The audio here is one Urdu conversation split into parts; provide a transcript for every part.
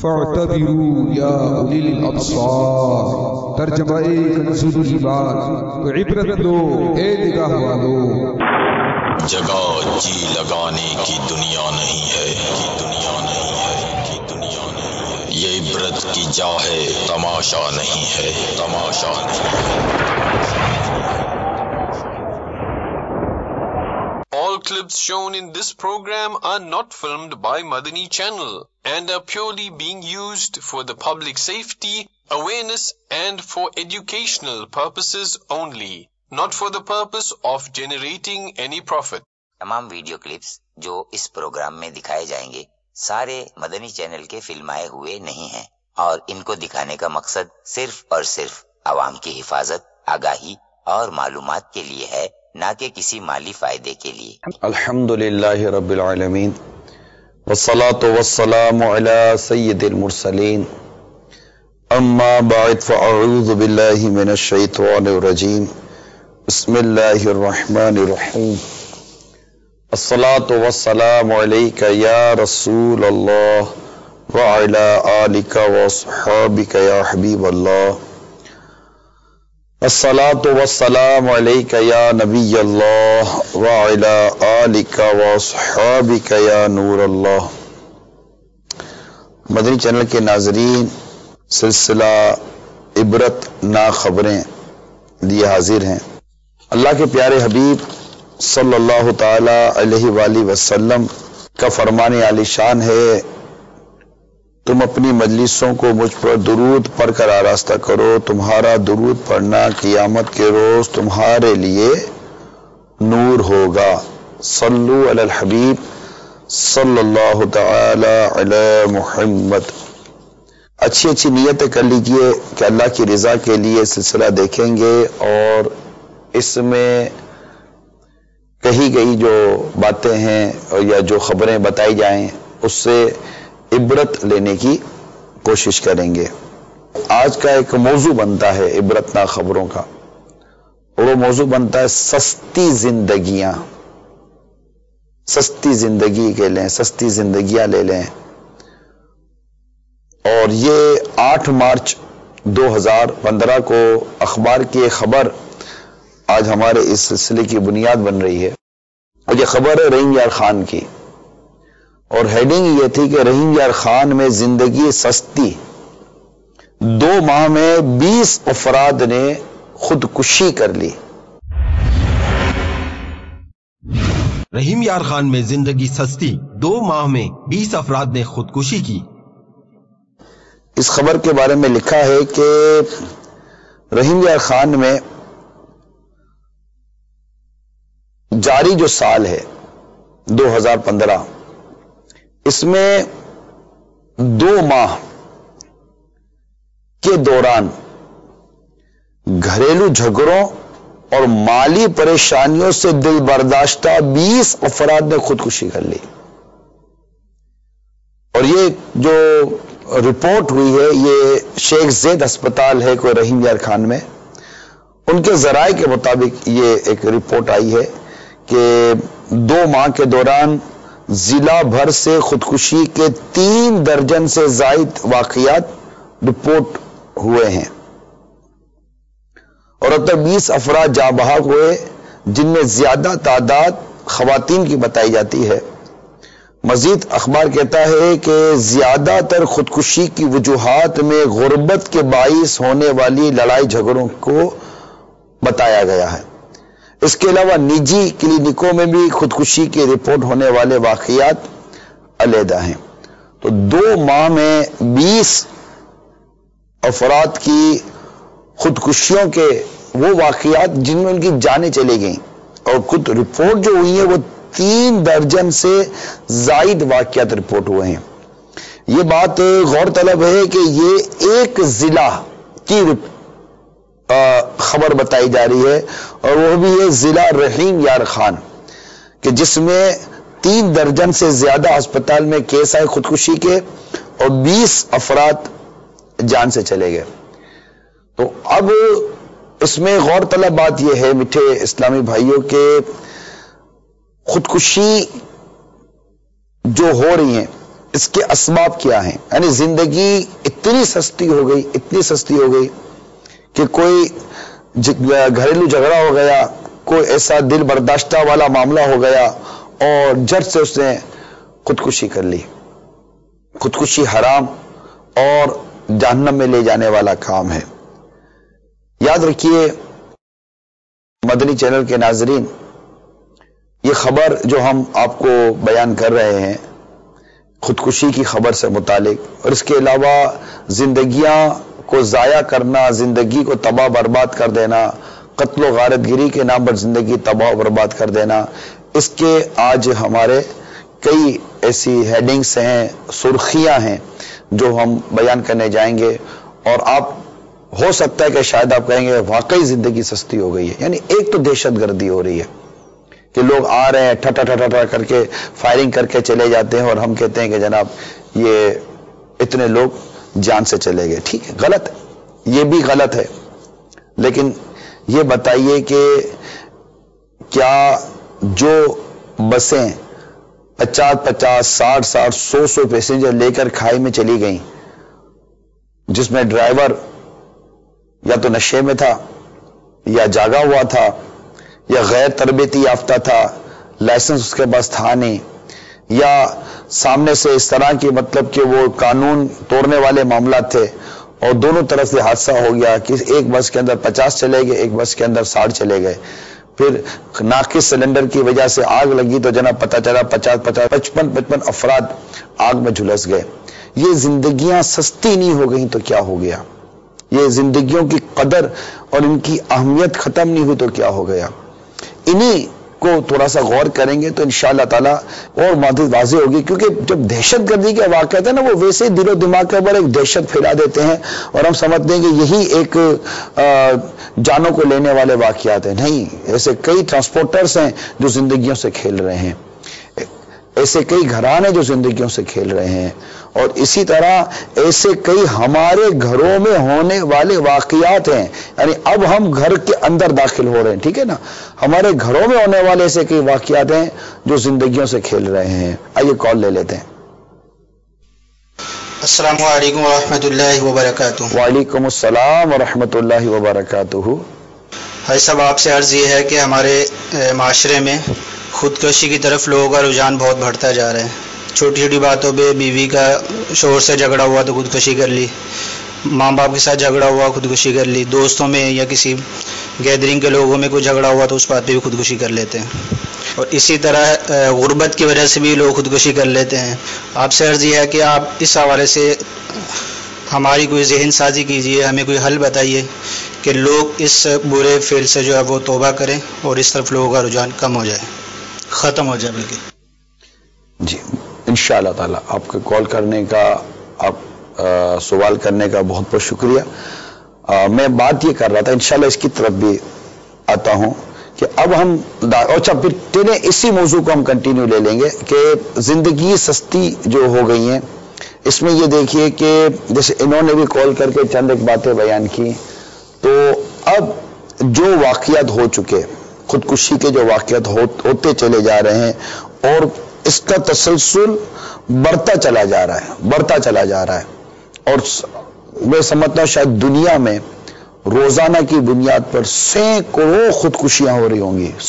فاعتبروا یا اولی الابصار، ترجمہ کنز الایمان، تو عبرت لو اے نگاہ والو۔ جگہ جی لگانے کی دنیا نہیں ہے، یہ عبرت کی جا ہے، تماشا نہیں ہے، تماشا نہیں ہے۔ All clips shown in this program are not filmed by Madani Channel and are purely being used for the public safety, awareness and for educational purposes only, not for the purpose of generating any profit. تمام ویڈیو کلپس جو اس پروگرام میں دکھائے جائیں گے سارے مدنی چینل کے فلمائے ہوئے نہیں ہیں اور ان کو دکھانے کا مقصد صرف اور صرف عوام کی حفاظت، آگاہی اور معلومات کے لیے ہے، نہ کہ کسی مالی فائدے کے لیے۔ الحمدللہ رب العالمین والصلاة والسلام علی سید المرسلین، اما بعد فاعوذ باللہ من الشیطان الرجیم، بسم اللہ الرحمن الرحیم، الصلاة والسلام علیک یا رسول اللہ وعلی آلک واصحابک یا حبیب اللہ، الصلاة والسلام علیک یا نبی اللہ وعلی آلک واصحابک یا نور اللہ۔ مدنی چینل کے ناظرین، سلسلہ عبرت نا خبریں لیے حاضر ہیں۔ اللہ کے پیارے حبیب صلی اللہ تعالی علیہ وآلہ وسلم کا فرمان عالی شان ہے، تم اپنی مجلسوں کو مجھ پر درود پڑھ کر آراستہ کرو، تمہارا درود پڑھنا قیامت کے روز تمہارے لیے نور ہوگا۔ صلو علی الحبیب صلی اللہ تعالی علی محمد۔ اچھی اچھی نیتیں کر لیجئے کہ اللہ کی رضا کے لیے سلسلہ دیکھیں گے اور اس میں کہی گئی جو باتیں ہیں یا جو خبریں بتائی جائیں اس سے عبرت لینے کی کوشش کریں گے۔ آج کا ایک موضوع بنتا ہے عبرت نا خبروں کا، اور وہ موضوع بنتا ہے سستی زندگیاں۔ سستی زندگی کے لیں، سستی زندگیاں لے لیں۔ اور یہ 8 مارچ 2015 کو اخبار کی ایک خبر آج ہمارے اس سلسلے کی بنیاد بن رہی ہے، اور یہ خبر ہے رحیم یار خان کی، اور ہیڈنگ یہ تھی کہ رحیم یار خان میں زندگی سستی، 2 ماہ میں 20 افراد نے خودکشی کر لی۔ رحیم یار خان میں زندگی سستی، 2 ماہ میں 20 افراد نے خودکشی کی۔ اس خبر کے بارے میں لکھا ہے کہ رحیم یار خان میں جاری جو سال ہے 2015، اس میں 2 ماہ کے دوران گھریلو جھگڑوں اور مالی پریشانیوں سے دل برداشتہ 20 افراد نے خودکشی کر لی۔ اور یہ جو رپورٹ ہوئی ہے یہ شیخ زید ہسپتال ہے کوئی رحیم یار خان میں، ان کے ذرائع کے مطابق یہ ایک رپورٹ آئی ہے کہ 2 ماہ کے دوران ضلع بھر سے خودکشی کے 3 درجن سے زائد واقعات رپورٹ ہوئے ہیں، اور اب تک 20 افراد جاں بحق ہوئے، جن میں زیادہ تعداد خواتین کی بتائی جاتی ہے۔ مزید اخبار کہتا ہے کہ زیادہ تر خودکشی کی وجوہات میں غربت کے باعث ہونے والی لڑائی جھگڑوں کو بتایا گیا ہے۔ اس کے علاوہ نجی کلینکوں میں بھی خودکشی کی رپورٹ ہونے والے واقعات علیحدہ ہیں۔ تو 2 ماہ میں 20 افراد کی خودکشیوں کے وہ واقعات جن میں ان کی جانیں چلی گئیں، اور خود رپورٹ جو ہوئی ہے وہ 3 درجن سے زائد واقعات رپورٹ ہوئے ہیں۔ یہ بات غور طلب ہے کہ یہ ایک ضلع کی خبر بتائی جا رہی ہے، اور وہ بھی ہے ضلع رحیم یار خان، کہ جس میں 3 درجن سے زیادہ ہسپتال میں کیس آئے خودکشی کے، اور 20 افراد جان سے چلے گئے۔ تو اب اس میں غور طلب بات یہ ہے میٹھے اسلامی بھائیوں کہ خودکشی جو ہو رہی ہیں اس کے اسباب کیا ہیں. یعنی زندگی اتنی سستی ہو گئی، اتنی سستی ہو گئی کہ کوئی گھریلو جھگڑا ہو گیا، کوئی ایسا دل برداشتہ والا معاملہ ہو گیا اور جٹ سے اس نے خودکشی کر لی. خودکشی حرام اور جہنم میں لے جانے والا کام ہے. یاد رکھیے مدنی چینل کے ناظرین، یہ خبر جو ہم آپ کو بیان کر رہے ہیں خودکشی کی خبر سے متعلق، اور اس کے علاوہ زندگیاں کو ضائع کرنا، زندگی کو تباہ برباد کر دینا، قتل و غارت گری کے نام پر زندگی تباہ و برباد کر دینا، اس کے آج ہمارے کئی ایسی ہیڈنگز ہیں، سرخیاں ہیں جو ہم بیان کرنے جائیں گے. اور آپ ہو سکتا ہے کہ شاید آپ کہیں گے واقعی زندگی سستی ہو گئی ہے. یعنی ایک تو دہشت گردی ہو رہی ہے کہ لوگ آ رہے ہیں ٹھٹا ٹھٹا ٹھٹا کر کے فائرنگ کر کے چلے جاتے ہیں، اور ہم کہتے ہیں کہ جناب یہ اتنے لوگ جان سے چلے گئے. ٹھیک ہے، غلط ہے، یہ بھی غلط ہے. لیکن یہ بتائیے کہ کیا جو بسیں 50-50 60-60 100 پیسنجر لے کر کھائی میں چلی گئیں، جس میں ڈرائیور یا تو نشے میں تھا یا جاگا ہوا تھا یا غیر تربیتی یافتہ تھا، لائسنس اس کے پاس تھا نہیں، یا سامنے سے اس طرح کی مطلب کہ وہ قانون توڑنے والے معاملات تھے، اور دونوں طرف سے حادثہ ہو گیا کہ ایک بس کے اندر 50 چلے گئے، ایک بس کے اندر 60 چلے گئے. پھر ناقص سلنڈر کی وجہ سے آگ لگی تو جناب پتہ چلا 55 افراد آگ میں جھلس گئے. یہ زندگیاں سستی نہیں ہو گئیں تو کیا ہو گیا؟ یہ زندگیوں کی قدر اور ان کی اہمیت ختم نہیں ہوئی تو کیا ہو گیا؟ انہی کو تھوڑا سا غور کریں گے تو انشاءاللہ تعالی اور مزید واضح ہوگی. کیونکہ جب دہشت گردی کے واقعات ہیں نا، وہ ویسے دل و دماغ کے اوپر ایک دہشت پھیلا دیتے ہیں اور ہم سمجھتے ہیں کہ یہی ایک جانوں کو لینے والے واقعات ہیں. نہیں، ایسے کئی ٹرانسپورٹرز ہیں جو زندگیوں سے کھیل رہے ہیں، ایسے کئی گھرانے جو زندگیوں سے کھیل رہے ہیں، اور اسی طرح ایسے کئی ہمارے گھروں میں ہونے والے واقعات ہیں. یعنی اب ہم گھر کے اندر داخل ہو رہے ہیں، ٹھیک ہے نا، ہمارے گھروں میں ہونے والے ایسے کئی واقعات ہیں جو زندگیوں سے کھیل رہے ہیں. آئیے کال لے لیتے ہیں. السلام علیکم ورحمۃ اللہ وبرکاتہ. وعلیکم السلام ورحمۃ اللہ وبرکاتہ. بھائی صاحب، آپ سے عرض یہ ہے کہ ہمارے معاشرے میں خودکشی کی طرف لوگوں کا رجحان بہت بڑھتا جا رہا ہے. چھوٹی چھوٹی باتوں پہ بیوی کا شوہر سے جھگڑا ہوا تو خودکشی کر لی، ماں باپ کے ساتھ جھگڑا ہوا خودکشی کر لی، دوستوں میں یا کسی گیدرنگ کے لوگوں میں کوئی جھگڑا ہوا تو اس بات پہ بھی خودکشی کر لیتے ہیں. اور اسی طرح غربت کی وجہ سے بھی لوگ خودکشی کر لیتے ہیں. آپ سے عرض یہ ہے کہ آپ اس حوالے سے ہماری کوئی ذہن سازی کیجیے، ہمیں کوئی حل بتائیے کہ لوگ اس برے فعل سے جو ہے وہ توبہ کریں اور اس طرف لوگوں کا رجحان کم ہو جائے، ختم ہو جائے بلکہ. جی انشاءاللہ تعالی آپ کے کال کرنے کا، آپ سوال کرنے کا بہت بہت شکریہ. میں بات یہ کر رہا تھا، انشاءاللہ اس کی طرف بھی آتا ہوں کہ اب ہم اچھا پھر اسی موضوع کو ہم کنٹینیو لے لیں گے کہ زندگی سستی جو ہو گئی ہیں. اس میں یہ دیکھیے کہ جیسے انہوں نے بھی کال کر کے چند ایک باتیں بیان کی، تو اب جو واقعات ہو چکے، خودکشی کے جو واقعات ہوتے چلے جا رہے ہیں اور اس کا تسلسل بڑھتا چلا جا رہا ہے. اور میں سمجھتا ہوں شاید دنیا میں روزانہ کی بنیاد پر سینکڑوں خودکشیاں ہو رہی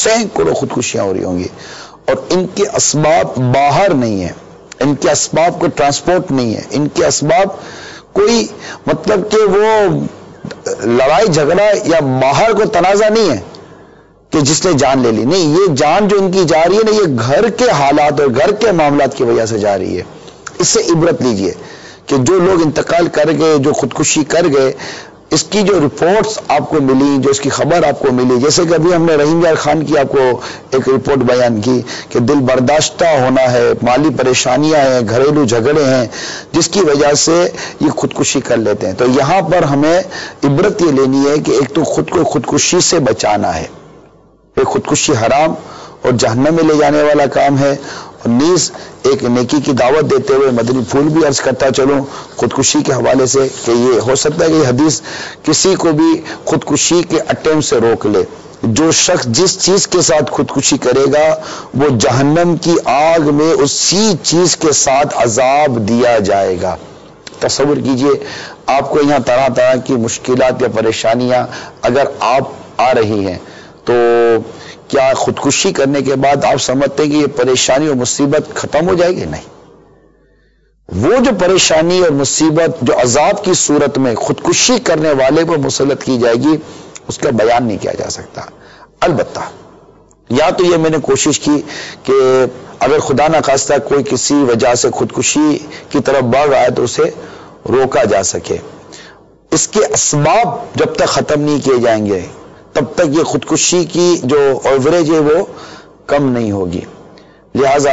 ہوں گی، اور ان کے اسباب باہر نہیں ہیں، ان کے اسباب کو ٹرانسپورٹ نہیں ہے، ان کے اسباب کوئی مطلب کہ وہ لڑائی جھگڑا یا باہر کو تنازع نہیں ہے کہ جس نے جان لے لی. نہیں، یہ جان جو ان کی جا رہی ہے نا، یہ گھر کے حالات اور گھر کے معاملات کی وجہ سے جا رہی ہے. اس سے عبرت لیجئے کہ جو لوگ انتقال کر گئے، جو خودکشی کر گئے، اس کی جو رپورٹس آپ کو ملی، جو اس کی خبر آپ کو ملی، جیسے کہ ابھی ہم نے رحیم یار خان کی آپ کو ایک رپورٹ بیان کی کہ دل برداشتہ ہونا ہے، مالی پریشانیاں ہیں، گھریلو جھگڑے ہیں، جس کی وجہ سے یہ خودکشی کر لیتے ہیں. تو یہاں پر ہمیں عبرت یہ لینی ہے کہ ایک تو خود کو خودکشی سے بچانا ہے. خودکشی حرام اور جہنم میں لے جانے والا کام ہے، اور نیز ایک نیکی کی دعوت دیتے ہوئے مدنی پھول بھی عرض کرتا چلوں خودکشی کے حوالے سے کہ یہ ہو سکتا ہے کہ یہ حدیث کسی کو بھی خودکشی کے اٹیمپٹ سے روک لے، جو شخص جس چیز کے ساتھ خودکشی کرے گا وہ جہنم کی آگ میں اسی چیز کے ساتھ عذاب دیا جائے گا۔ تصور کیجئے آپ کو یہاں طرح طرح کی مشکلات یا پریشانیاں اگر آپ آ رہی ہیں تو کیا خودکشی کرنے کے بعد آپ سمجھتے ہیں کہ یہ پریشانی اور مصیبت ختم ہو جائے گی؟ نہیں، وہ جو پریشانی اور مصیبت جو عذاب کی صورت میں خودکشی کرنے والے پر مسلط کی جائے گی اس کا بیان نہیں کیا جا سکتا۔ البتہ یا تو یہ میں نے کوشش کی کہ اگر خدا نہ خواستہ کوئی کسی وجہ سے خودکشی کی طرف بڑھ رہا ہے تو اسے روکا جا سکے۔ اس کے اسباب جب تک ختم نہیں کیے جائیں گے تب تک یہ خودکشی کی جو ایوریج ہے وہ کم نہیں ہوگی۔ لہذا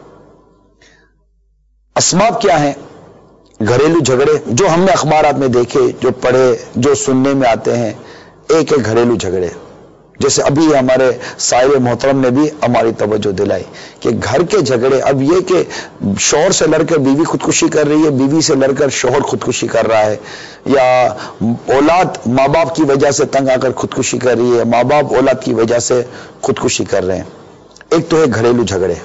اسباب کیا ہیں؟ گھریلو جھگڑے جو ہم نے اخبارات میں دیکھے، جو پڑھے، جو سننے میں آتے ہیں، ایک ہے گھریلو جھگڑے، جیسے ابھی ہمارے سائر محترم نے بھی ہماری توجہ دلائی کہ گھر کے جھگڑے، اب یہ کہ شوہر سے لڑ کر بیوی خودکشی کر رہی ہے، بیوی سے لڑ کر شوہر خودکشی کر رہا ہے، یا اولاد ماں باپ کی وجہ سے تنگ آ کر خودکشی کر رہی ہے، ماں باپ اولاد کی وجہ سے خودکشی کر رہے ہیں۔ ایک تو ہے گھریلو جھگڑے،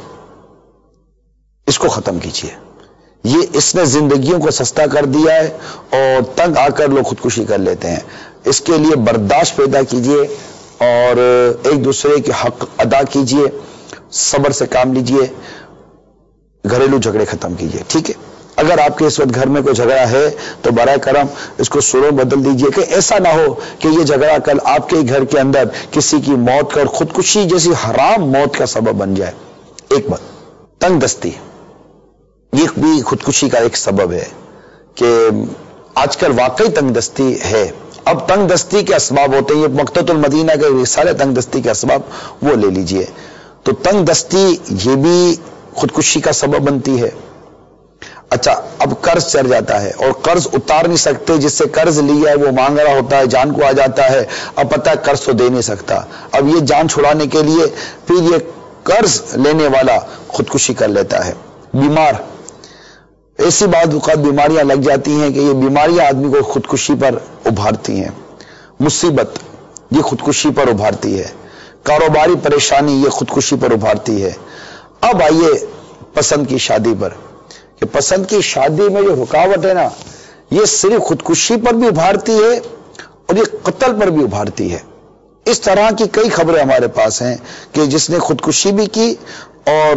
اس کو ختم کیجیے۔ یہ اس نے زندگیوں کو سستا کر دیا ہے اور تنگ آ کر لوگ خودکشی کر لیتے ہیں۔ اس کے لیے برداشت پیدا کیجیے اور ایک دوسرے کے حق ادا کیجیے، صبر سے کام لیجیے، گھریلو جھگڑے ختم کیجیے۔ ٹھیک ہے، اگر آپ کے اس وقت گھر میں کوئی جھگڑا ہے تو برائے کرم اس کو سروں بدل دیجیے کہ ایسا نہ ہو کہ یہ جھگڑا کل آپ کے گھر کے اندر کسی کی موت کا اور خودکشی جیسی حرام موت کا سبب بن جائے۔ ایک بات، تنگ دستی یہ بھی خودکشی کا ایک سبب ہے کہ آج کل واقعی تنگ دستی ہے۔ اب تنگ دستی کے اسباب ہوتے ہیں، یہ مقتۃ المدینہ کے رسالہ تنگ دستی کے اسباب وہ لے لیجئے۔ تو تنگ دستی یہ بھی خودکشی کا سبب بنتی ہے۔ اچھا، اب قرض چڑھ جاتا ہے اور قرض اتار نہیں سکتے، جس سے قرض لیا ہے وہ مانگ رہا ہوتا ہے، جان کو آ جاتا ہے، اب پتہ ہے قرض تو دے نہیں سکتا، اب یہ جان چھڑانے کے لیے پھر یہ قرض لینے والا خودکشی کر لیتا ہے۔ بیمار، ایسی بعض اوقات بیماریاں لگ جاتی ہیں کہ یہ بیماریاں آدمی کو خودکشی پر ابھارتی ہیں۔ مصیبت یہ خودکشی پر ابھارتی ہے۔ کاروباری پریشانی یہ خودکشی پر ابھارتی ہے۔ اب آئیے پسند کی شادی پر، کہ پسند کی شادی میں جو رکاوٹ ہے نا، یہ صرف خودکشی پر بھی ابھارتی ہے اور یہ قتل پر بھی ابھارتی ہے۔ اس طرح کی کئی خبریں ہمارے پاس ہیں کہ جس نے خودکشی بھی کی اور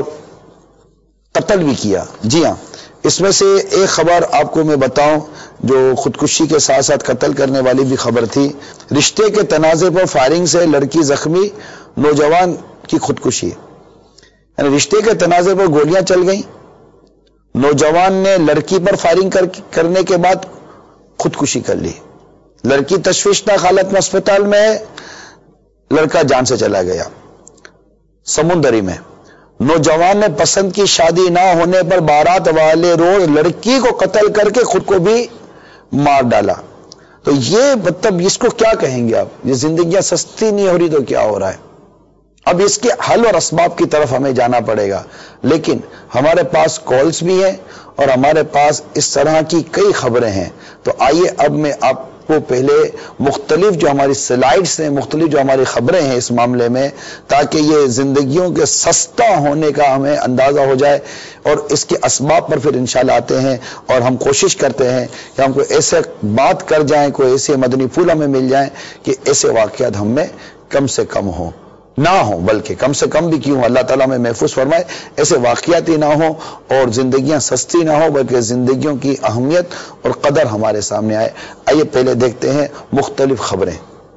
قتل بھی کیا۔ جی ہاں، اس میں سے ایک خبر آپ کو میں بتاؤں جو خودکشی کے ساتھ ساتھ قتل کرنے والی بھی خبر تھی۔ رشتے کے تنازع پر فائرنگ سے لڑکی زخمی، نوجوان کی خودکشی۔ یعنی رشتے کے تنازع پر گولیاں چل گئیں، نوجوان نے لڑکی پر فائرنگ کرنے کے بعد خودکشی کر لی۔ لڑکی تشویشناک حالت میں اسپتال میں ہے، لڑکا جان سے چلا گیا۔ سمندری میں نوجوان نے پسند کی شادی نہ ہونے پر بارات والے روز لڑکی کو قتل کر کے خود کو بھی مار ڈالا۔ تو یہ مطلب اس کو کیا کہیں گے آپ؟ یہ زندگیاں سستی نہیں ہو رہی تو کیا ہو رہا ہے؟ اب اس کے حل اور اسباب کی طرف ہمیں جانا پڑے گا، لیکن ہمارے پاس کالز بھی ہیں اور ہمارے پاس اس طرح کی کئی خبریں ہیں۔ تو آئیے اب میں آپ کو پہلے مختلف جو ہماری سلائیڈز ہیں، مختلف جو ہماری خبریں ہیں اس معاملے میں، تاکہ یہ زندگیوں کے سستا ہونے کا ہمیں اندازہ ہو جائے، اور اس کے اسباب پر پھر انشاءاللہ آتے ہیں اور ہم کوشش کرتے ہیں کہ ہم کو ایسے بات کر جائیں، کوئی ایسے مدنی پھول ہمیں مل جائیں کہ ایسے واقعات ہم میں کم سے کم ہوں، نہ ہوں، بلکہ کم سے کم بھی کیوں، اللہ تعالیٰ میں محفوظ فرمائے، ایسے واقعات ہی نہ ہوں اور زندگیاں سستی نہ ہوں، بلکہ زندگیوں کی اہمیت اور قدر ہمارے سامنے آئے۔ آئیے پہلے دیکھتے ہیں مختلف خبریں۔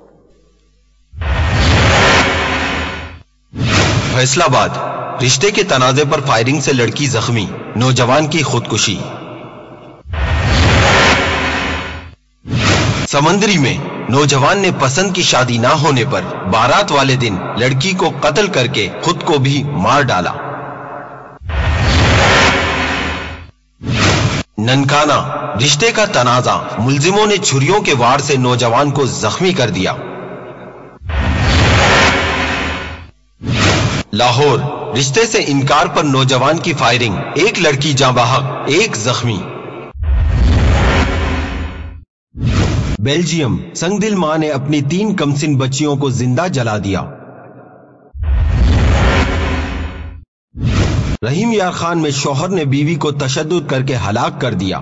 فیصل آباد، رشتے کے تنازع پر فائرنگ سے لڑکی زخمی، نوجوان کی خودکشی۔ سمندری میں نوجوان نے پسند کی شادی نہ ہونے پر بارات والے دن لڑکی کو قتل کر کے خود کو بھی مار ڈالا۔ ننکانہ، رشتے کا تنازع، ملزموں نے چھریوں کے وار سے نوجوان کو زخمی کر دیا۔ لاہور، رشتے سے انکار پر نوجوان کی فائرنگ، ایک لڑکی جاں بحق، ایک زخمی۔ بیلجیم، سنگ دل ماں نے اپنی 3 کمسن بچیوں کو زندہ جلا دیا۔ رحیم یار خان میں شوہر نے بیوی کو تشدد کر کے ہلاک کر دیا۔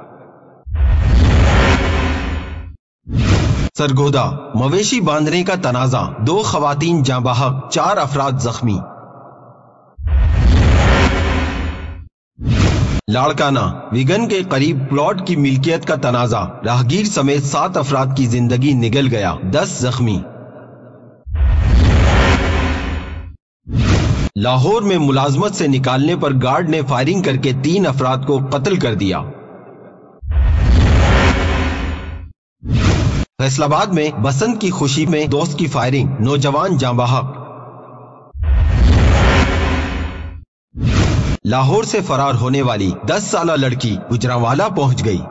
سرگودا، مویشی باندھنے کا تنازع، 2 خواتین جاں بحق، 4 افراد زخمی۔ لاڑکانہ، ویگن کے قریب پلاٹ کی ملکیت کا تنازع، راہگیر سمیت 7 افراد کی زندگی نگل گیا، 10 زخمی۔ لاہور میں ملازمت سے نکالنے پر گارڈ نے فائرنگ کر کے 3 افراد کو قتل کر دیا۔ فیصل آباد میں بسنت کی خوشی میں دوست کی فائرنگ، نوجوان جاں بحق۔ لاہور سے فرار ہونے والی 10 سالہ لڑکی گجرانوالہ پہنچ گئی۔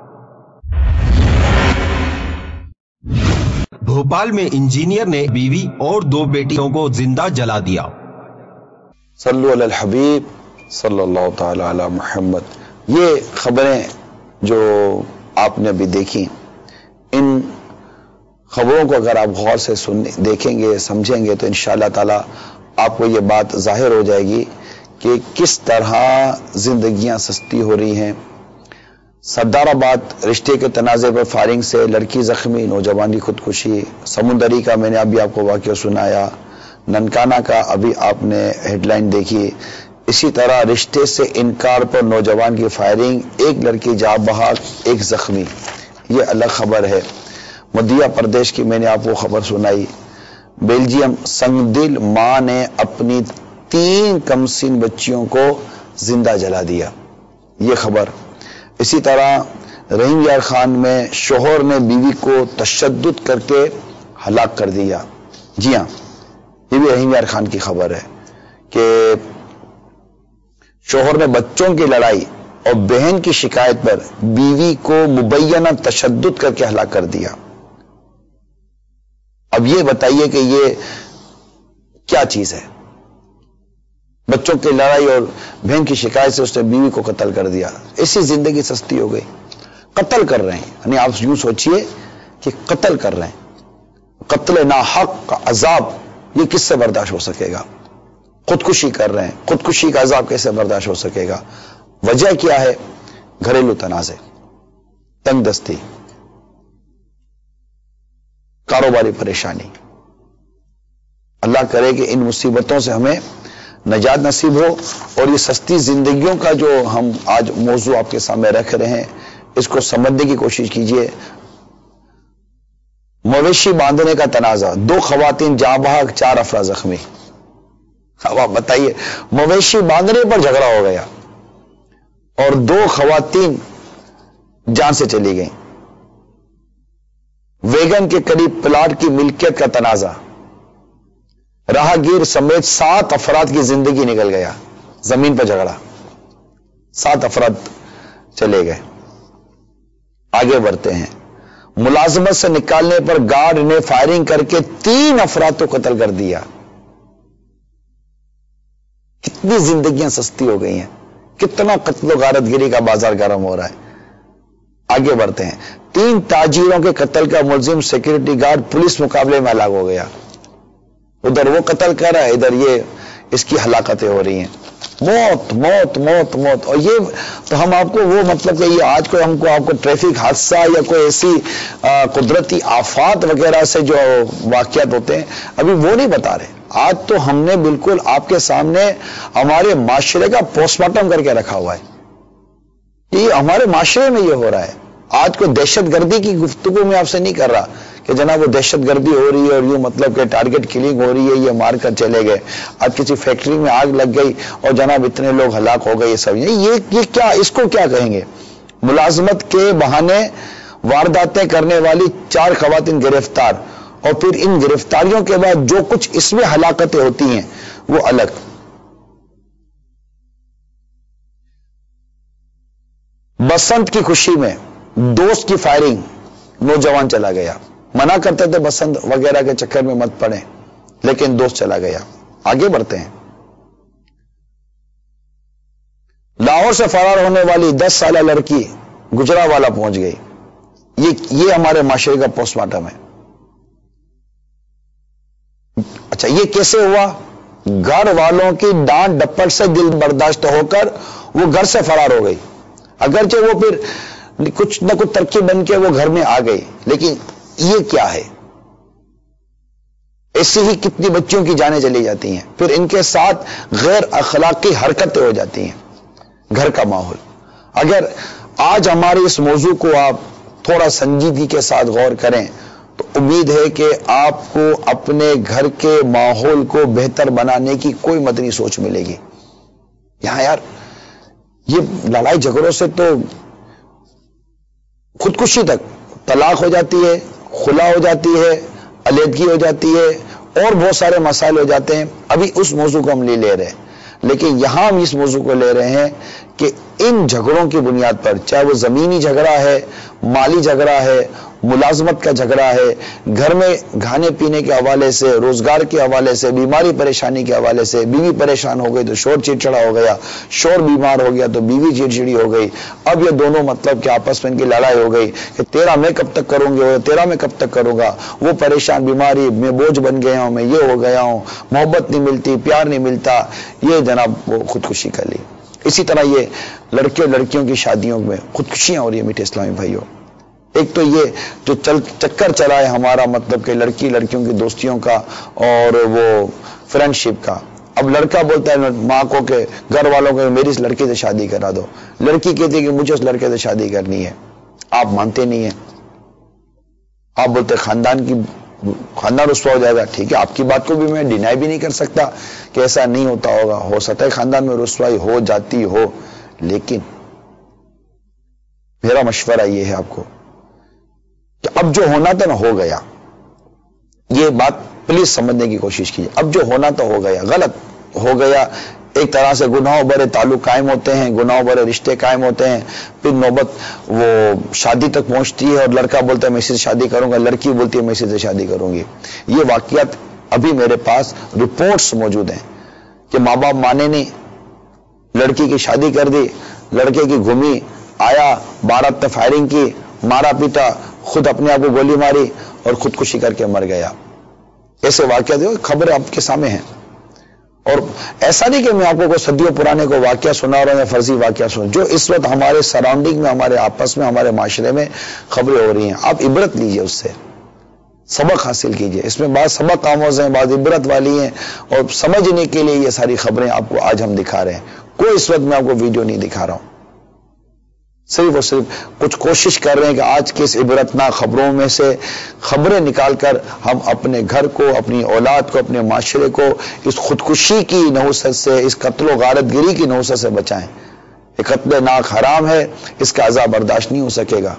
بھوپال میں انجینئر نے بیوی اور 2 بیٹیوں کو زندہ جلا دیا۔ صلو علی الحبیب صلی اللہ تعالی علی محمد۔ یہ خبریں جو آپ نے ابھی دیکھی، ان خبروں کو اگر آپ غور سے دیکھیں گے، سمجھیں گے، تو انشاءاللہ تعالی آپ کو یہ بات ظاہر ہو جائے گی کہ کس طرح زندگیاں سستی ہو رہی ہیں۔ سردار آباد رشتے کے تنازع پر فائرنگ سے لڑکی زخمی، نوجوان کی خودکشی۔ سمندری کا میں نے ابھی آپ کو واقعہ سنایا، ننکانہ کا ابھی آپ نے ہیڈ لائن دیکھی۔ اسی طرح رشتے سے انکار پر نوجوان کی فائرنگ، 1 لڑکی جاں بحق، 1 زخمی۔ یہ الگ خبر ہے۔ مدھیہ پردیش کی میں نے آپ کو خبر سنائی، بیلجیم، سنگ دل ماں نے اپنی 3 کمسن بچیوں کو زندہ جلا دیا، یہ خبر۔ اسی طرح رحیم یار خان میں شوہر نے بیوی کو تشدد کر کے ہلاک کر دیا۔ جی ہاں، یہ بھی رحیم یار خان کی خبر ہے کہ شوہر نے بچوں کی لڑائی اور بہن کی شکایت پر بیوی کو مبینہ تشدد کر کے ہلاک کر دیا۔ اب یہ بتائیے کہ یہ کیا چیز ہے؟ بچوں کی لڑائی اور بہن کی شکایت سے اس نے بیوی کو قتل کر دیا۔ اسی زندگی سستی ہو گئی، قتل کر رہے ہیں، یعنی آپ یوں سوچئے کہ قتل کر رہے ہیں، قتل ناحق کا عذاب یہ کس سے برداشت ہو سکے گا؟ خودکشی کر رہے ہیں، خودکشی کا عذاب کیسے برداشت ہو سکے گا؟ وجہ کیا ہے؟ گھریلو تنازع، تنگ دستی، کاروباری پریشانی۔ اللہ کرے کہ ان مصیبتوں سے ہمیں نجات نصیب ہو، اور یہ سستی زندگیوں کا جو ہم آج موضوع آپ کے سامنے رکھ رہے ہیں، اس کو سمجھنے کی کوشش کیجئے۔ مویشی باندھنے کا تنازع، 2 خواتین جاں بحق، 4 افراد زخمی۔ اب آپ بتائیے، مویشی باندھنے پر جھگڑا ہو گیا اور 2 خواتین جان سے چلی گئیں۔ ویگن کے قریب پلاٹ کی ملکیت کا تنازع، راہگیر سمیت 7 افراد کی زندگی نکل گیا، زمین پر جھگڑا، 7 افراد چلے گئے۔ آگے بڑھتے ہیں، ملازمت سے نکالنے پر گارڈ نے فائرنگ کر کے 3 افراد کو قتل کر دیا۔ کتنی زندگیاں سستی ہو گئی ہیں، کتنا قتل و غارت گری کا بازار گرم ہو رہا ہے۔ آگے بڑھتے ہیں، 3 تاجروں کے قتل کا ملزم سیکورٹی گارڈ پولیس مقابلے میں ہلاک ہو گیا۔ ادھر وہ قتل کر رہا ہے، ادھر یہ اس کی ہلاکتیں ہو رہی ہیں۔ موت موت موت موت۔ اور یہ تو ہم آپ کو وہ مطلب کہ یہ آج کو ہم کو آپ کو ٹریفک حادثہ یا کوئی ایسی قدرتی آفات وغیرہ سے جو واقعات ہوتے ہیں ابھی وہ نہیں بتا رہے۔ آج تو ہم نے بالکل آپ کے سامنے ہمارے معاشرے کا پوسٹ مارٹم کر کے رکھا ہوا ہے۔ یہ ہمارے معاشرے میں یہ ہو رہا ہے۔ آج کوئی دہشت گردی کی گفتگو میں آپ سے نہیں کر رہا کہ جناب وہ دہشت گردی ہو رہی ہے اور یوں مطلب کہ ٹارگٹ کلنگ ہو رہی ہے، یہ مار کر چلے گئے، آج کسی فیکٹری میں آگ لگ گئی اور جناب اتنے لوگ ہلاک ہو گئے، یہ سب یہ کیا، اس کو کیا کہیں گے؟ ملازمت کے بہانے وارداتیں کرنے والی 4 خواتین گرفتار، اور پھر ان گرفتاریوں کے بعد جو کچھ اس میں ہلاکتیں ہوتی ہیں وہ الگ۔ بسنت کی خوشی میں دوست کی فائرنگ، نوجوان چلا گیا۔ منع کرتے تھے بسنت وغیرہ کے چکر میں مت پڑیں، لیکن دوست چلا گیا۔ آگے بڑھتے ہیں، لاہور سے فرار ہونے والی 10 سالہ لڑکی گجرانوالہ پہنچ گئی۔ یہ ہمارے معاشرے کا پوسٹ مارٹم ہے. اچھا یہ کیسے ہوا؟ گھر والوں کی ڈانٹ ڈپٹ سے دل برداشت ہو کر وہ گھر سے فرار ہو گئی. اگرچہ وہ پھر کچھ نہ کچھ ترکیب بن کے وہ گھر میں آ گئی، لیکن یہ کیا ہے؟ ایسی ہی کتنی بچیوں کی جانیں چلی جاتی ہیں، پھر ان کے ساتھ غیر اخلاقی حرکتیں ہو جاتی ہیں. گھر کا ماحول، اگر آج ہمارے اس موضوع کو آپ تھوڑا سنجیدگی کے ساتھ غور کریں تو امید ہے کہ آپ کو اپنے گھر کے ماحول کو بہتر بنانے کی کوئی مدنی سوچ ملے گی. یہاں یار یہ لڑائی جھگڑوں سے تو خودکشی تک، طلاق ہو جاتی ہے، خلا ہو جاتی ہے، علیحدگی ہو جاتی ہے، اور بہت سارے مسائل ہو جاتے ہیں. ابھی اس موضوع کو ہم نہیں لے رہے، لیکن یہاں ہم اس موضوع کو لے رہے ہیں کہ ان جھگڑوں کی بنیاد پر، چاہے وہ زمینی جھگڑا ہے، مالی جھگڑا ہے، ملازمت کا جھگڑا ہے، گھر میں کھانے پینے کے حوالے سے، روزگار کے حوالے سے، بیماری پریشانی کے حوالے سے، بیوی پریشان ہو گئی تو شور چڑچڑا ہو گیا، شور بیمار ہو گیا تو بیوی چڑچڑی ہو گئی. اب یہ دونوں مطلب کہ آپس میں ان کی لڑائی ہو گئی کہ تیرا میں کب تک کروں گی، تیرا میں کب تک کروں گا. وہ پریشان، بیماری میں بوجھ بن گیا ہوں، میں یہ ہو گیا ہوں، محبت نہیں ملتی، پیار نہیں ملتا، یہ جناب وہ خودکشی کر لی. اسی طرح یہ لڑکے اور لڑکیوں کی شادیوں میں خودکشیاں ہو رہی ہیں میٹھے اسلامی بھائیوں. ایک تو یہ جو چکر چلا ہے ہمارا، مطلب کہ لڑکی لڑکیوں کی دوستیوں کا اور وہ فرینڈ شپ کا. اب لڑکا بولتا ہے ماں کو کہ گھر والوں کو میری اس لڑکے سے شادی کرا دو، لڑکی کہتی ہے کہ مجھے اس لڑکے سے شادی کرنی ہے. آپ مانتے نہیں ہیں، آپ بولتے خاندان رسوا ہو جائے گا. ٹھیک ہے، آپ کی بات کو بھی میں ڈینائی بھی نہیں کر سکتا کہ ایسا نہیں ہوتا ہوگا، ہو سکتا ہے خاندان میں رسوائی ہو جاتی ہو، لیکن میرا مشورہ یہ ہے آپ کو کہ اب جو ہونا تھا نا ہو گیا. یہ بات پلیز سمجھنے کی کوشش کیجیے. اب جو ہونا تھا ہو گیا، غلط ہو گیا. ایک طرح سے گناہوں بھرے تعلق قائم ہوتے ہیں، گناہوں بھرے رشتے قائم ہوتے ہیں. پھر نوبت وہ شادی تک پہنچتی ہے اور لڑکا بولتا ہے میں اسی سے شادی کروں گا، لڑکی بولتی ہے میں اسی سے شادی کروں گی. یہ واقعات ابھی میرے پاس رپورٹس موجود ہیں کہ ماں باپ مانے نہیں، لڑکی کی شادی کر دی، لڑکے کی گھمی آیا، بارات نے فائرنگ کی، مارا پیٹا، خود اپنے آپ کو گولی ماری اور خودکشی کر کے مر گیا. ایسے واقعات خبریں آپ کے سامنے ہیں. اور ایسا نہیں کہ میں آپ کو کوئی صدیوں پرانے کو واقعہ سنا رہا ہوں یا فرضی واقعہ سنا، جو اس وقت ہمارے سراؤنڈنگ میں، ہمارے آپس میں، ہمارے معاشرے میں خبریں ہو رہی ہیں. آپ عبرت لیجئے، اس سے سبق حاصل کیجئے. اس میں بعض سبق آموز ہیں، بعض عبرت والی ہیں، اور سمجھنے کے لیے یہ ساری خبریں آپ کو آج ہم دکھا رہے ہیں. کوئی اس وقت میں آپ کو ویڈیو نہیں دکھا رہا ہوں، صرف اور صرف کچھ کوشش کر رہے ہیں کہ آج کی اس عبرتناک خبروں میں سے خبریں نکال کر ہم اپنے گھر کو، اپنی اولاد کو، اپنے معاشرے کو اس خودکشی کی نحوست سے، اس قتل و غارت گری کی نحوست سے بچائیں. یہ قتل ناک حرام ہے، اس کا عذاب برداشت نہیں ہو سکے گا.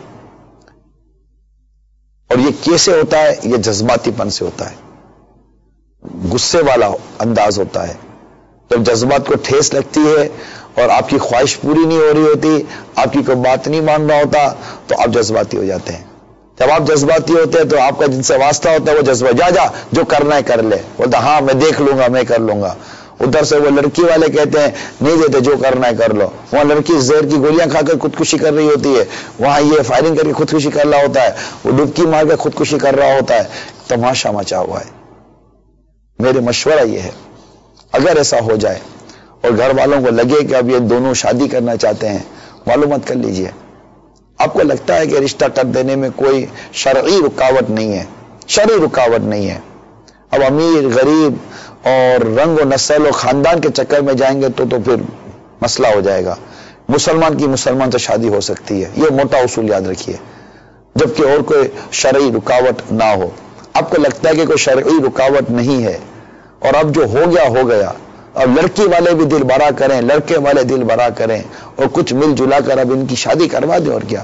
اور یہ کیسے ہوتا ہے؟ یہ جذباتی پن سے ہوتا ہے، غصے والا انداز ہوتا ہے. جب جذبات کو ٹھیس لگتی ہے اور آپ کی خواہش پوری نہیں ہو رہی ہوتی، آپ کی کوئی بات نہیں مان رہا ہوتا، تو آپ جذباتی ہو جاتے ہیں. جب آپ جذباتی ہوتے ہیں تو آپ کا جن سے واسطہ ہوتا ہے وہ جذبہ، جا جو کرنا ہے کر لے، بولتا ہاں میں دیکھ لوں گا، میں کر لوں گا. ادھر سے وہ لڑکی والے کہتے ہیں نہیں دیتے، جو کرنا ہے کر لو. وہاں لڑکی زہر کی گولیاں کھا کر خودکشی کر رہی ہوتی ہے، وہاں یہ فائرنگ کر کے خودکشی کر رہا ہوتا ہے، وہ ڈبکی مار کے خودکشی کر رہا ہوتا ہے. تماشا مچا ہوا ہے. میرے مشورہ یہ ہے، اگر ایسا ہو جائے اور گھر والوں کو لگے کہ اب یہ دونوں شادی کرنا چاہتے ہیں، معلومات کر لیجئے. آپ کو لگتا ہے کہ رشتہ کر دینے میں کوئی شرعی رکاوٹ نہیں ہے، شرعی رکاوٹ نہیں ہے. اب امیر غریب اور رنگ و نسل و خاندان کے چکر میں جائیں گے تو پھر مسئلہ ہو جائے گا. مسلمان کی مسلمان سے شادی ہو سکتی ہے، یہ موٹا اصول یاد رکھیے، جبکہ اور کوئی شرعی رکاوٹ نہ ہو. آپ کو لگتا ہے کہ کوئی شرعی رکاوٹ نہیں ہے اور اب جو ہو گیا ہو گیا. اب لڑکی والے بھی دل بڑا کریں، لڑکے والے دل بڑا کریں اور کچھ مل جلا کر اب ان کی شادی کروا دیں. اور کیا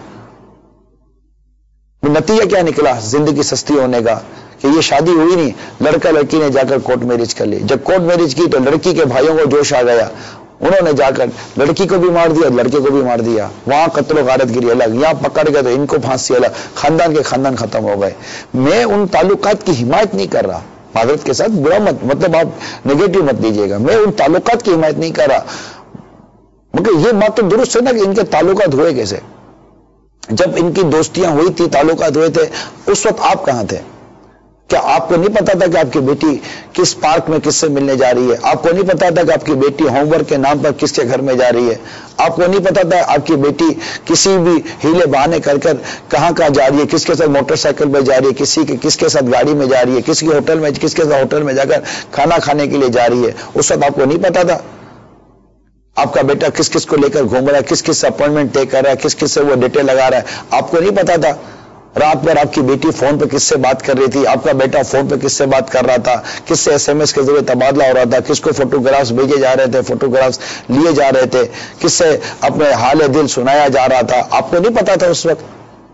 نتیجہ کیا نکلا زندگی سستی ہونے کا؟ کہ یہ شادی ہوئی نہیں، لڑکا لڑکی نے جا کر کورٹ میرج کر لی. جب کورٹ میرج کی تو لڑکی کے بھائیوں کو جوش آ گیا، انہوں نے جا کر لڑکی کو بھی مار دیا، لڑکے کو بھی مار دیا. وہاں قتل و غارت گری الگ، یہاں پکڑ گئے تو ان کو پھانسی الگ، خاندان کے خاندان ختم ہو گئے. میں ان تعلقات کی حمایت نہیں کر رہا، معذرت کے ساتھ برا مطلب آپ نیگیٹو مت لیجیے گا، میں ان تعلقات کی حمایت نہیں کر رہا، مگر یہ بات تو درست ہے نا کہ ان کے تعلقات ہوئے کیسے. جب ان کی دوستیاں ہوئی تھی، تعلقات ہوئے تھے، اس وقت آپ کہاں تھے؟ کیا آپ کو نہیں پتا تھا کہ آپ کی بیٹی کس پارک میں کس سے ملنے جا رہی ہے؟ آپ کو نہیں پتا تھا کہ آپ کی بیٹی ہوم ورک کے نام پر کس کے گھر میں جا رہی ہے؟ آپ کو نہیں پتا تھا آپ کی بیٹی کسی بھی ہیلے بہانے کر کہاں جا رہی ہے، کس کے ساتھ موٹر سائیکل پہ جا رہی ہے، کس کے ساتھ گاڑی میں جا رہی ہے، کس کے ساتھ ہوٹل میں جا کر کھانا کھانے کے لیے جا رہی ہے؟ اس وقت آپ کو نہیں پتا تھا؟ آپ کا بیٹا کس کو لے کر گھوم رہا ہے، کس سے اپوائنٹمنٹ طے کر رہا ہے، کس سے وہ ڈیٹے لگا رہا ہے، آپ کو نہیں پتا تھا؟ رات بھر آپ کی بیٹی فون پہ کس سے بات کر رہی تھی، آپ کا بیٹا فون پہ کس سے بات کر رہا تھا، کس سے SMS کے ذریعے تبادلہ ہو رہا تھا، کس کو فوٹوگرافز بھیجے جا رہے تھے، فوٹوگرافز لیے جا رہے تھے، کس سے اپنے حال دل سنایا جا رہا تھا؟ آپ کو نہیں پتا تھا اس وقت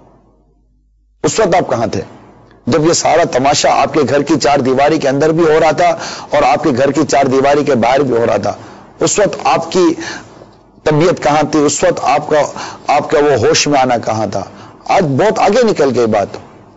آپ کہاں تھے جب یہ سارا تماشا آپ کے گھر کی چار دیواری کے اندر بھی ہو رہا تھا اور آپ کے گھر کی چار دیواری کے باہر بھی ہو رہا تھا؟ اس وقت آپ کی طبیعت کہاں تھی؟ اس وقت آپ کا وہ ہوش میں آنا کہاں تھا؟ آج بہت آگے نکل گئی بات،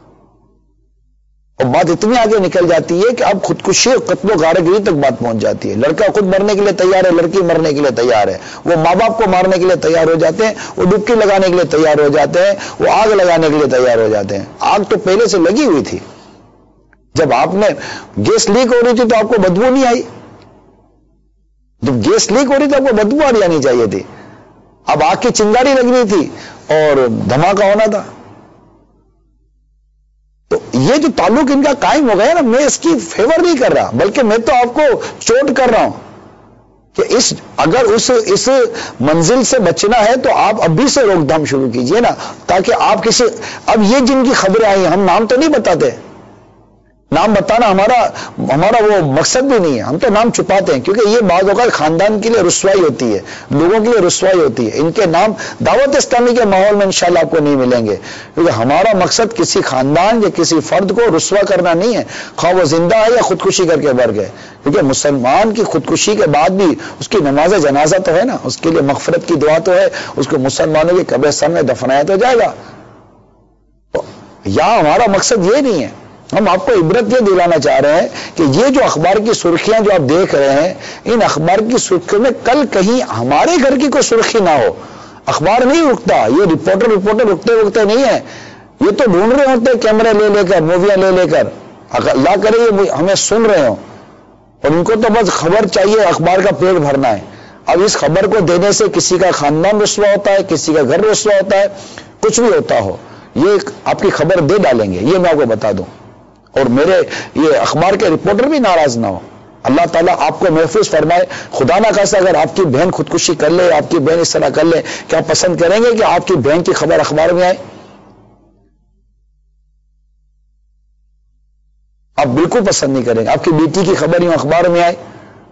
اور بات اتنی آگے نکل جاتی ہے کہ اب خودکشی اور قتل و غارت تک بات پہنچ جاتی ہے۔ لڑکا خود مرنے کے لیے تیار ہے، لڑکی مرنے کے لیے تیار ہے، وہ ماں باپ کو مارنے کے لیے تیار ہو جاتے ہیں، وہ ڈبکی لگانے کے لیے تیار ہو جاتے ہیں، وہ آگ لگانے کے لیے تیار ہو جاتے ہیں۔ آگ تو پہلے سے لگی ہوئی تھی، جب آپ نے گیس لیک ہو رہی تھی تو آپ کو بدبو نہیں آئی؟ جب گیس لیک ہو رہی تھی آپ کو بدبو آ جانی چاہیے تھی، اب آگ کی چنگاری لگنی تھی اور دھماکہ ہونا تھا۔ تو یہ جو تعلق ان کا قائم ہو گیا نا، میں اس کی فیور نہیں کر رہا، بلکہ میں تو آپ کو چوٹ کر رہا ہوں کہ اگر اس منزل سے بچنا ہے تو آپ ابھی سے روک تھام شروع کیجئے نا، تاکہ آپ اب یہ جن کی خبریں آئی، ہم نام تو نہیں بتاتے، نام بتانا ہمارا وہ مقصد بھی نہیں ہے، ہم تو نام چھپاتے ہیں، کیونکہ یہ بعض اوقات خاندان کے لیے رسوائی ہوتی ہے، لوگوں کے لیے رسوائی ہوتی ہے۔ ان کے نام دعوت اسلامی کے ماحول میں انشاءاللہ آپ کو نہیں ملیں گے، کیونکہ ہمارا مقصد کسی خاندان یا کسی فرد کو رسوا کرنا نہیں ہے، خواہ وہ زندہ ہے یا خودکشی کر کے مر گئے، کیونکہ مسلمان کی خودکشی کے بعد بھی اس کی نماز جنازہ تو ہے نا، اس کے لیے مغفرت کی دعا تو ہے، اس کو مسلمانوں کے قبرستان میں دفنایا تو جائے گا۔ یہاں ہمارا مقصد یہ نہیں ہے، ہم آپ کو عبرت یہ دلانا چاہ رہے ہیں کہ یہ جو اخبار کی سرخیاں جو آپ دیکھ رہے ہیں، ان اخبار کی سرخیوں میں کل کہیں ہمارے گھر کی کوئی سرخی نہ ہو۔ اخبار نہیں رکتا، یہ رپورٹر رکتے نہیں ہیں، یہ تو ڈھونڈ رہے ہوتے ہیں کیمرے لے کر، موویاں لے کر، اللہ کرے یہ ہمیں سن رہے ہوں، اور ان کو تو بس خبر چاہیے، اخبار کا پیٹ بھرنا ہے۔ اب اس خبر کو دینے سے کسی کا خاندان رسوا ہوتا ہے، کسی کا گھر رسوا ہوتا ہے، کچھ بھی ہوتا ہو، یہ آپ کی خبر دے ڈالیں گے، یہ میں آپ کو بتا دوں، اور میرے یہ اخبار کے رپورٹر بھی ناراض نہ ہو۔ اللہ تعالیٰ آپ کو محفوظ فرمائے۔ خدا نہ خاصہ اگر آپ کی بہن خودکشی کر لے، آپ کی بہن اس طرح کر لے، کیا پسند کریں گے کہ آپ کی بہن کی خبر اخبار میں آئے؟ آپ بالکل پسند نہیں کریں گے آپ کی بیٹی کی خبر یوں اخبار میں آئے؟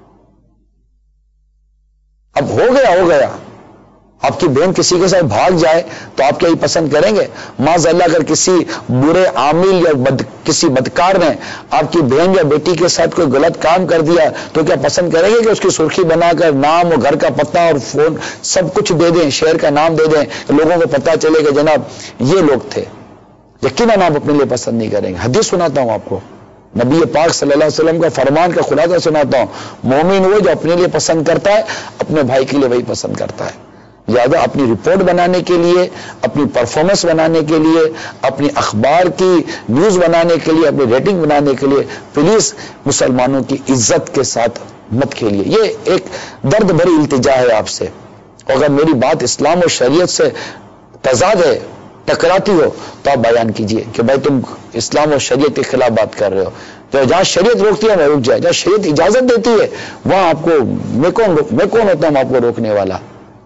اب ہو گیا، آپ کی بہن کسی کے ساتھ بھاگ جائے تو آپ کیا ہی پسند کریں گے؟ معاذ اللہ اگر کسی برے عامل یا کسی بدکار نے آپ کی بہن یا بیٹی کے ساتھ کوئی غلط کام کر دیا تو کیا پسند کریں گے کہ اس کی سرخی بنا کر نام اور گھر کا پتہ اور فون سب کچھ دے دیں، شہر کا نام دے دیں، لوگوں کو پتہ چلے کہ جناب یہ لوگ تھے؟ یقیناً آپ اپنے لیے پسند نہیں کریں گے۔ حدیث سناتا ہوں آپ کو، نبی پاک صلی اللہ علیہ وسلم کا فرمان کا خلاصہ سناتا ہوں، مومن وہ جو اپنے لیے پسند کرتا ہے اپنے بھائی کے لیے وہی پسند کرتا ہے۔ زیادہ اپنی رپورٹ بنانے کے لیے، اپنی پرفارمنس بنانے کے لیے، اپنی اخبار کی نیوز بنانے کے لیے، اپنی ریٹنگ بنانے کے لیے پلیز مسلمانوں کی عزت کے ساتھ مت کھیلیے۔ یہ ایک درد بھری التجا ہے آپ سے، اور اگر میری بات اسلام اور شریعت سے تضاد ہے، ٹکراتی ہو، تو آپ بیان کیجئے کہ بھائی تم اسلام اور شریعت کے خلاف بات کر رہے ہو۔ تو جہاں شریعت روکتی ہے میں رک جائے، جہاں شریعت اجازت دیتی ہے وہاں آپ کو میں کون ہوتا ہوں آپ کو روکنے والا؟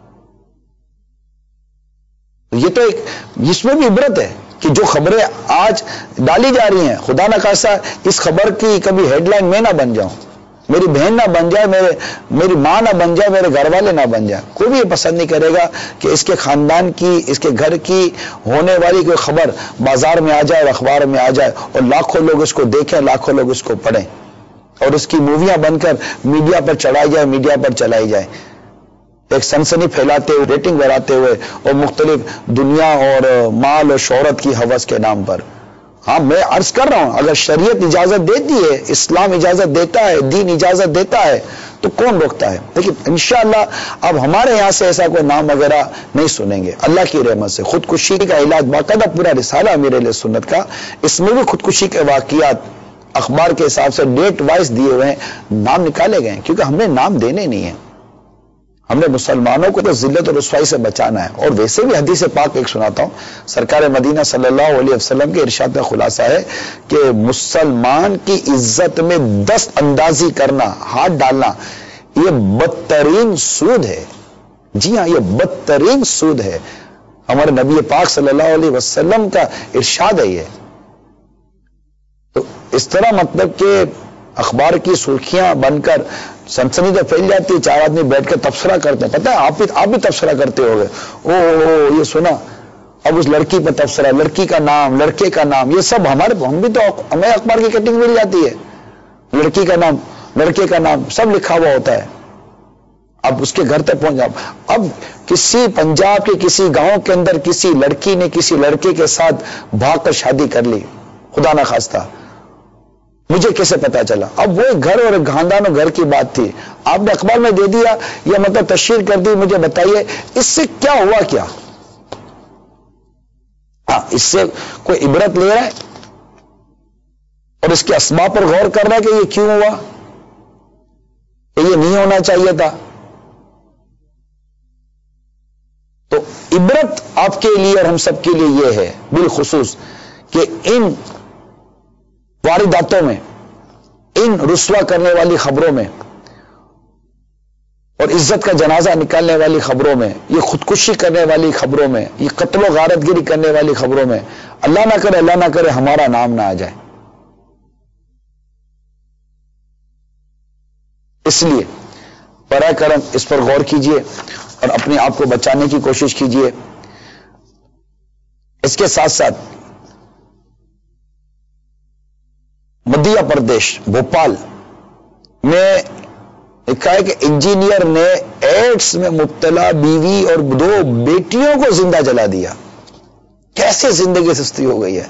یہ تو ایک اس میں بھی عبرت ہے کہ جو خبریں آج ڈالی جا رہی ہیں، خدا نہ خاصہ اس خبر کی کبھی ہیڈ لائن میں نہ بن جاؤں، میری بہن نہ بن جائے، میری ماں نہ بن جائے، میرے گھر والے نہ بن جائے، کوئی بھی یہ پسند نہیں کرے گا کہ اس کے خاندان کی، اس کے گھر کی ہونے والی کوئی خبر بازار میں آ جائے اور اخبار میں آ جائے اور لاکھوں لوگ اس کو دیکھیں، لاکھوں لوگ اس کو پڑھیں اور اس کی موویاں بن کر میڈیا پر چڑھائی جائے، میڈیا پر چلائی جائے، ایک سنسنی پھیلاتے ہوئے، ریٹنگ بڑھاتے ہوئے اور مختلف دنیا اور مال اور شہرت کی ہوس کے نام پر۔ ہاں میں عرض کر رہا ہوں اگر شریعت اجازت دیتی ہے، اسلام اجازت دیتا ہے، دین اجازت دیتا ہے تو کون روکتا ہے؟ لیکن انشاءاللہ اب ہمارے یہاں سے ایسا کوئی نام وغیرہ نہیں سنیں گے اللہ کی رحمت سے. خودکشی کا علاج باقاعدہ پورا رسالہ امیر اہل سنت کا، اس میں بھی خودکشی کے واقعات اخبار کے حساب سے ڈیٹ وائز دیے ہوئے ہیں، نام نکالے گئے، کیونکہ ہم نے نام دینے نہیں ہیں. ہم نے مسلمانوں کو تو ذلت اور رسوائی سے بچانا ہے. اور ویسے بھی حدیث پاک ایک سناتا ہوں، سرکار مدینہ صلی اللہ علیہ وسلم کے ارشاد کا خلاصہ ہے کہ مسلمان کی عزت میں دست اندازی کرنا، ہاتھ ڈالنا، یہ بدترین سود ہے. جی ہاں، یہ بدترین سود ہے. ہمارے نبی پاک صلی اللہ علیہ وسلم کا ارشاد ہے یہ. تو اس طرح مطلب کہ اخبار کی سرخیاں بن کر سنسنی تو پھیل جاتی ہے، 4 آدمی بیٹھ کر تبصرہ کرتے ہیں. پتہ ہے آپ بھی تبصرہ کرتے ہو گے، او یہ سنا، اب اس لڑکی پہ تبصرہ، لڑکی کا نام، لڑکے کا نام، یہ سب ہم بھی تو ہمیں اخبار کی کٹنگ مل جاتی ہے. لڑکی کا نام، لڑکے کا نام سب لکھا ہوا ہوتا ہے. اب اس کے گھر تک پہنچ جاؤ. اب کسی پنجاب کے کسی گاؤں کے اندر کسی لڑکی نے کسی لڑکے کے ساتھ بھاگ کر شادی کر لی، خدا نہ خواستہ، مجھے کیسے پتا چلا؟ اب وہ گھر اور خاندان و گھر کی بات تھی، آپ نے اخبار میں دے دیا یا مطلب تشہیر کر دی. مجھے بتائیے اس سے کیا ہوا؟ کیا اس سے کوئی عبرت لے رہا ہے اور اس کے اسباب پر غور کر رہا ہے کہ یہ کیوں ہوا، کہ یہ نہیں ہونا چاہیے تھا؟ تو عبرت آپ کے لیے اور ہم سب کے لیے یہ ہے بالخصوص کہ ان وارداتوں میں، ان رسوا کرنے والی خبروں میں اور عزت کا جنازہ نکالنے والی خبروں میں، یہ خودکشی کرنے والی خبروں میں، یہ قتل و غارت گیری کرنے والی خبروں میں اللہ نہ کرے ہمارا نام نہ آ جائے. اس لیے برائے کرم اس پر غور کیجئے اور اپنے آپ کو بچانے کی کوشش کیجئے. اس کے ساتھ ساتھ مدھیہ پردیش بھوپال میں لکھا ہے کہ انجینئر نے ایڈس میں مبتلا بیوی اور 2 بیٹیوں کو زندہ جلا دیا. کیسے زندگی سستی ہو گئی ہے؟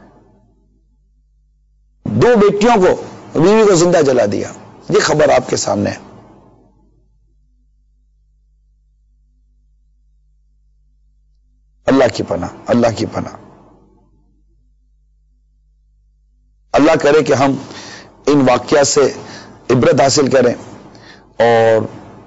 2 بیٹیوں کو، بیوی کو زندہ جلا دیا. یہ خبر آپ کے سامنے ہے. اللہ کی پناہ، اللہ کی پناہ. اللہ کرے کہ ہم ان واقعات سے عبرت حاصل کریں. اور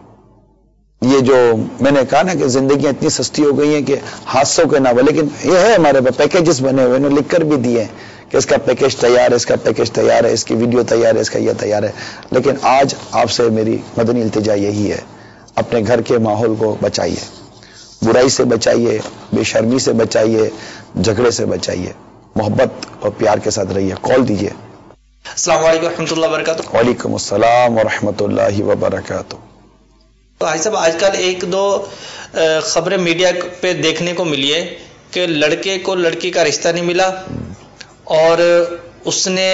یہ جو میں نے کہا نا کہ زندگیاں اتنی سستی ہو گئی ہیں کہ حادثوں کے نہ، لیکن یہ ہے ہمارے پاس پیکیجز بنے ہوئے، انہوں نے لکھ کر بھی دیے کہ اس کا پیکیج تیار ہے، اس کا پیکیج تیار ہے، اس کی ویڈیو تیار ہے، اس کا یہ تیار ہے. لیکن آج آپ سے میری مدنی التجا یہی ہے، اپنے گھر کے ماحول کو بچائیے، برائی سے بچائیے، بے شرمی سے بچائیے، جھگڑے سے بچائیے، محبت اور پیار کے ساتھ رہیے. کال دیجیے. السلام علیکم ورحمۃ اللہ وبرکاتہ. وعلیکم السلام ورحمۃ اللہ وبرکاتہ. بھائی صاحب، آج کل 1-2 خبریں میڈیا پہ دیکھنے کو ملی ہے کہ لڑکے کو لڑکی کا رشتہ نہیں ملا اور اس نے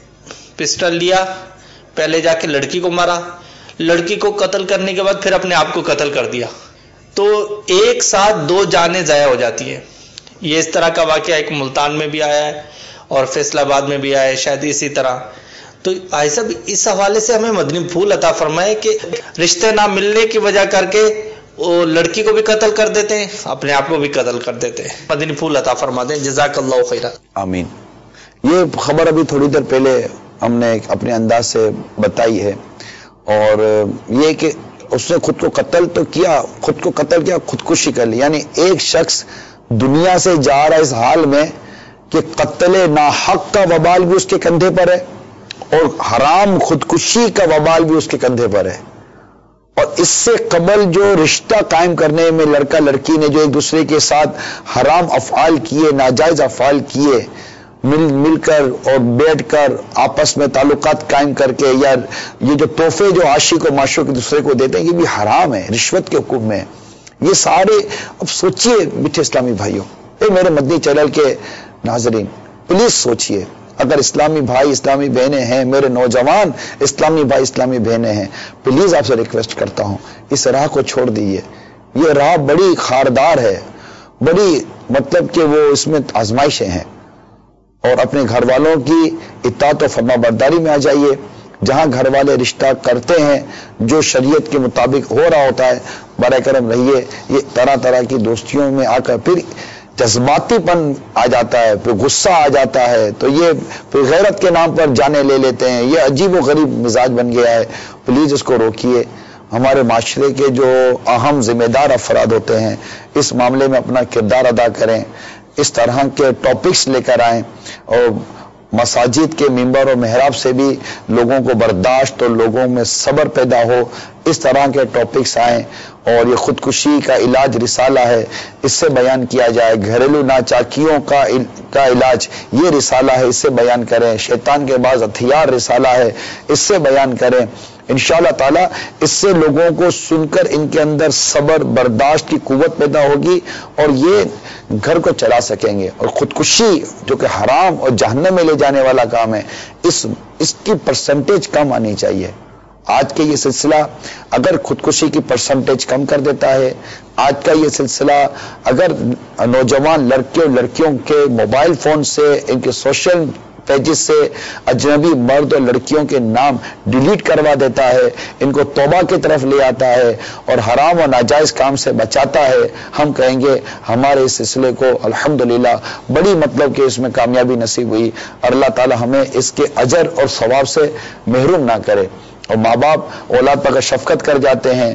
پسٹل لیا، پہلے جا کے لڑکی کو مارا، لڑکی کو قتل کرنے کے بعد پھر اپنے آپ کو قتل کر دیا. تو ایک ساتھ 2 جانیں ضائع ہو جاتی ہیں. یہ اس طرح کا واقعہ ایک ملتان میں بھی آیا ہے اور فیصل آباد میں بھی آیا ہے شاید اسی طرح. تو بھائی صاحب اس حوالے سے ہمیں مدنی پھول عطا فرمائے کہ رشتے نہ ملنے کی وجہ کر کے وہ لڑکی کو بھی قتل کر دیتے ہیں، اپنے آپ کو بھی قتل کر دیتے ہیں. مدنی پھول عطا فرما دیں. جزاک اللہ خیرہ. آمین. یہ خبر ابھی تھوڑی دیر پہلے ہم نے اپنے انداز سے بتائی ہے، اور یہ کہ اس نے خود کو قتل تو کیا، خود کو قتل کیا، خودکشی کر لی. یعنی ایک شخص دنیا سے جا رہا ہے اس حال میں کہ قتل ناحق کا وبال بھی اس کے کندھے پر ہے اور حرام خودکشی کا وبال بھی اس کے کندھے پر ہے. اور اس سے قبل جو رشتہ قائم کرنے میں لڑکا لڑکی نے جو ایک دوسرے کے ساتھ حرام افعال کیے، ناجائز افعال کیے، مل کر اور بیٹھ کر آپس میں تعلقات قائم کر کے، یا یہ جو تحفے جو عاشق و معشوق ایک دوسرے کو دیتے ہیں، یہ بھی حرام ہے، رشوت کے حکم میں. یہ سارے اب سوچئے میٹھے اسلامی بھائیوں، میرے مدنی چینل کے ناظرین، پلیز سوچئے. اگر اسلامی بھائی اسلامی بہنیں ہیں، میرے نوجوان اسلامی بھائی اسلامی بہنیں ہیں، پلیز آپ سے ریکویسٹ کرتا ہوں اس راہ کو چھوڑ دیجیے. یہ راہ بڑی خاردار ہے، بڑی مطلب کہ وہ اس میں آزمائشیں ہیں. اور اپنے گھر والوں کی اطاعت و فرما برداری میں آ جائیے، جہاں گھر والے رشتہ کرتے ہیں جو شریعت کے مطابق ہو رہا ہوتا ہے، برائے کرم رہیے. یہ طرح طرح کی دوستیوں میں آ کر پھر جذباتی پن آ جاتا ہے، پھر غصہ آ جاتا ہے، تو یہ پھر غیرت کے نام پر جانے لے لیتے ہیں. یہ عجیب و غریب مزاج بن گیا ہے. پلیز اس کو روکیے. ہمارے معاشرے کے جو اہم ذمہ دار افراد ہوتے ہیں اس معاملے میں اپنا کردار ادا کریں. اس طرح کے ٹاپکس لے کر آئیں اور مساجد کے ممبر اور محراب سے بھی لوگوں کو برداشت اور لوگوں میں صبر پیدا ہو. اس طرح کے ٹاپکس آئیں. اور یہ خودکشی کا علاج رسالہ ہے، اس سے بیان کیا جائے. گھریلو ناچاکیوں کا علاج یہ رسالہ ہے، اس سے بیان کریں. شیطان کے بعض ہتھیار رسالہ ہے، اس سے بیان کریں. انشاءاللہ تعالی اس سے لوگوں کو سن کر ان کے اندر صبر برداشت کی قوت پیدا ہوگی اور یہ گھر کو چلا سکیں گے. اور خودکشی جو کہ حرام اور جہنم میں لے جانے والا کام ہے، اس کی پرسنٹیج کم آنی چاہیے. آج کے یہ سلسلہ اگر خودکشی کی پرسنٹیج کم کر دیتا ہے، آج کا یہ سلسلہ اگر نوجوان لڑکے اور لڑکیوں کے موبائل فون سے، ان کے سوشل پیجز سے اجنبی مرد اور لڑکیوں کے نام ڈیلیٹ کروا دیتا ہے، ان کو توبہ کی طرف لے آتا ہے اور حرام اور ناجائز کام سے بچاتا ہے، ہم کہیں گے ہمارے اس سلسلے کو الحمدللہ بڑی مطلب کہ اس میں کامیابی نصیب ہوئی. اور اللہ تعالی ہمیں اس کے اجر اور ثواب سے محروم نہ کرے. اور ماں باپ اولاد پر شفقت کر جاتے ہیں،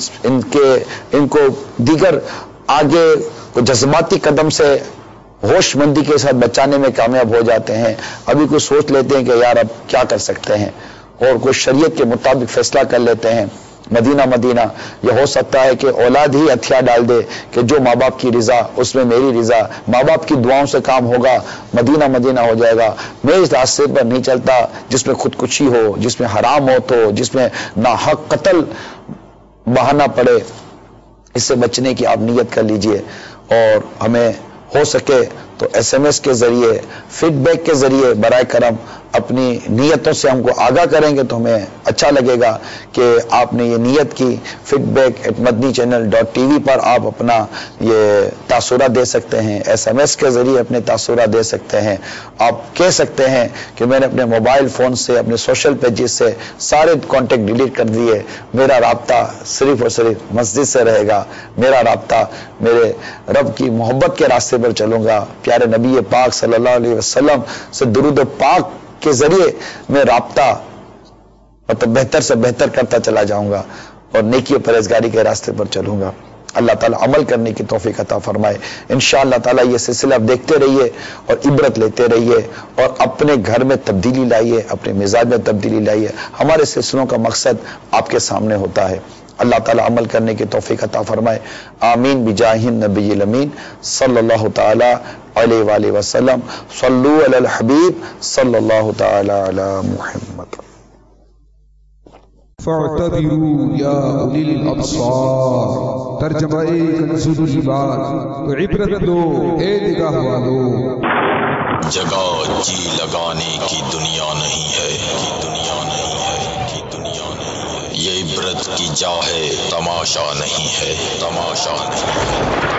ان کو دیگر آگے جذباتی قدم سے ہوش مندی کے ساتھ بچانے میں کامیاب ہو جاتے ہیں. ابھی کوئی سوچ لیتے ہیں کہ یار اب کیا کر سکتے ہیں اور کوئی شریعت کے مطابق فیصلہ کر لیتے ہیں. مدینہ یہ ہو سکتا ہے کہ اولاد ہی ہتھیار ڈال دے کہ جو ماں باپ کی رضا اس میں میری رضا، ماں باپ کی دعاؤں سے کام ہوگا، مدینہ ہو جائے گا. میں اس راستے پر نہیں چلتا جس میں خودکشی ہو، جس میں حرام موت ہو، جس میں ناحق قتل بہانا پڑے. اس سے بچنے کی آپ نیت کر لیجئے. اور ہمیں ہو سکے تو SMS کے ذریعے، فیڈ بیک کے ذریعے برائے کرم اپنی نیتوں سے ہم کو آگاہ کریں گے تو ہمیں اچھا لگے گا کہ آپ نے یہ نیت کی. فیڈ بیک @madnichannel.tv پر آپ اپنا یہ تاثرات دے سکتے ہیں. SMS کے ذریعے اپنے تاثرات دے سکتے ہیں. آپ کہہ سکتے ہیں کہ میں نے اپنے موبائل فون سے، اپنے سوشل پیجز سے سارے کانٹیکٹ ڈیلیٹ کر دیے. میرا رابطہ صرف اور صرف مسجد سے رہے گا. میرا رابطہ میرے رب کی محبت کے راستے پر چلوں گا. پیارے نبی پاک صلی اللہ علیہ وسلم سے درود پاک کے ذریعے میں رابطہ مطلب بہتر سے بہتر کرتا چلا جاؤں گا اور نیکی و پرہیزگاری کے راستے پر چلوں گا. اللہ تعالیٰ عمل کرنے کی توفیق عطا فرمائے. انشاءاللہ تعالیٰ یہ سلسلہ آپ دیکھتے رہیے اور عبرت لیتے رہیے اور اپنے گھر میں تبدیلی لائیے، اپنے مزاج میں تبدیلی لائیے. ہمارے سلسلوں کا مقصد آپ کے سامنے ہوتا ہے. اللہ تعالیٰ عمل کرنے کی توفیق عطا فرمائے. آمین بجاہ النبی الامین صلی اللہ تعالی علیہ وآلہ وسلم. صلو علی الحبیب صلی اللہ تعالی علی محمد. فاعتبروا یا اولی الابصار. ترجمہ کنز الجبال. تو عبرت دو اے نگاہ والو. جگہ جی لگانے کی دنیا نہیں ہے، دنیا نہیں ہے، دنیا نہیں ہے. یہ عبرت کی جا ہے، تماشا نہیں ہے، تماشا نہیں ہے.